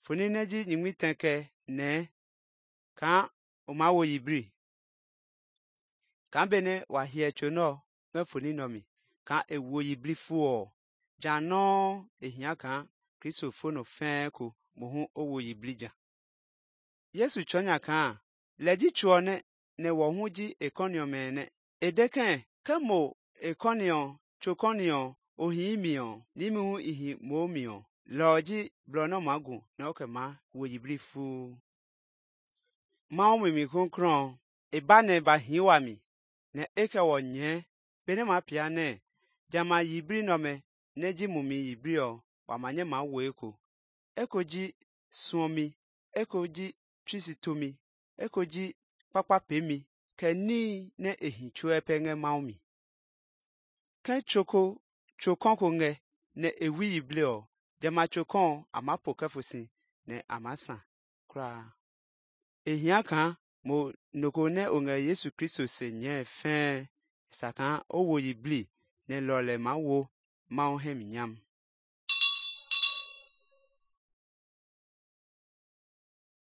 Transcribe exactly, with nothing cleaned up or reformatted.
funi neji nyingmi tenke ne ka uma wo yibri ka bene wa hie chono me funi nomi ka ewo yibri fuo jano ehia ka Kristo fono fenko mohu owo yibri ja Yesu chonya ka leji chuone ne wo hu ji ekonio mene edeken kemo ekonio chokonio ohimio nimu ihi momio loji brono magu na okema wo yibri fu ma omi mi konkron ibane ba hiwami ne eke wo nye bene ma pia ne jama yibri no me neji mumi yibri o wa manye ma wo eko ekoji suomi ekoji trisitomi ekoji papa pemi keni ne ehi chue penge maumi ke choko chokon ko nge ne ewi yibli o jama chokon ama pokefusi ne amasa kra ehia kan mo noko ne onge Yesu Kristo se nye fe saka owo yibli ne lole ma wo ma ohem nyam